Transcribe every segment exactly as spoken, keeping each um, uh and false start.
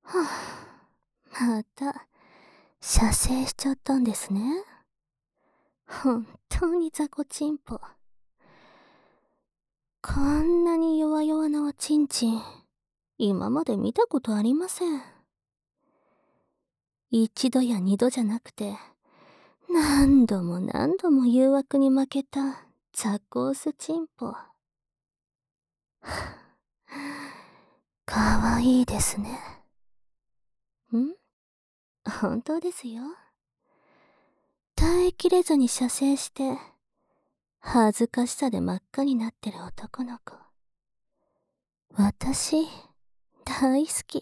はあ、また、射精しちゃったんですね。本当に雑魚チンポ。こんなに弱々なおちんちん、今まで見たことありません。一度や二度じゃなくて、何度も何度も誘惑に負けた雑魚オスチンポ。かわいいですね。ん？本当ですよ。耐えきれずに射精して、恥ずかしさで真っ赤になってる男の子。私、大好き。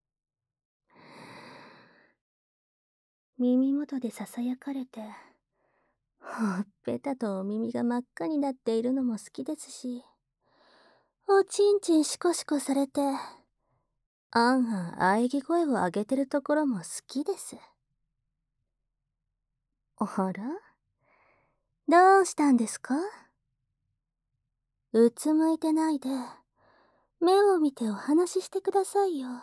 耳元で囁かれて、ほっぺたとお耳が真っ赤になっているのも好きですし、おちんちんシコシコされて、あんあん喘ぎ声を上げてるところも好きです。あら？どうしたんですか？うつむいてないで、目を見てお話ししてくださいよ。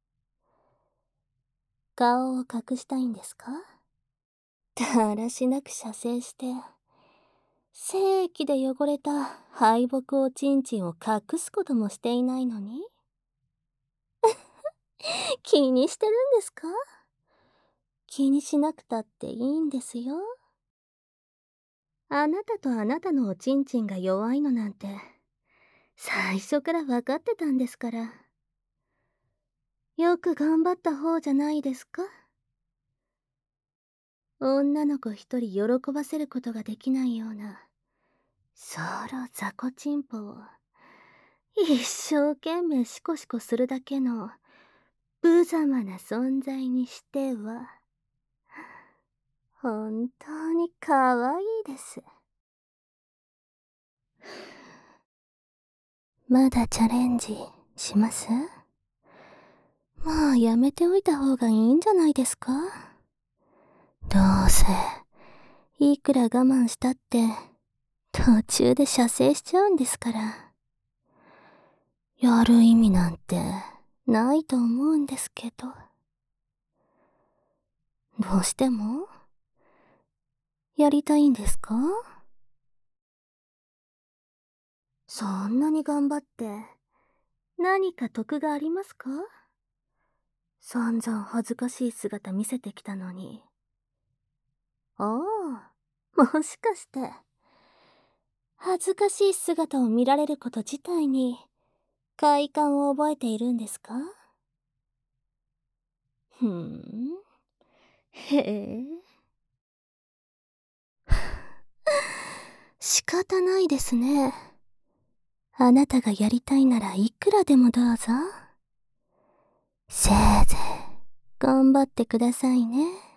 顔を隠したいんですか？だらしなく射精して、精液で汚れた敗北おちんちんを隠すこともしていないのに気にしてるんですか？気にしなくたっていいんですよ。あなたとあなたのおちんちんが弱いのなんて、最初から分かってたんですから。よく頑張った方じゃないですか？女の子一人喜ばせることができないような、そろ雑魚チンポを、一生懸命シコシコするだけの、無様な存在にしては、本当に可愛いです。まだチャレンジします？まあやめておいた方がいいんじゃないですか？どうせ、いくら我慢したって、途中で射精しちゃうんですから。やる意味なんて、ないと思うんですけど。どうしても？やりたいんですか？そんなに頑張って、何か得がありますか？散々恥ずかしい姿見せてきたのに。ああ、もしかして、恥ずかしい姿を見られること自体に、快感を覚えているんですか？ふーん。へえ。仕方ないですね。あなたがやりたいならいくらでもどうぞ。せいぜい、頑張ってくださいね。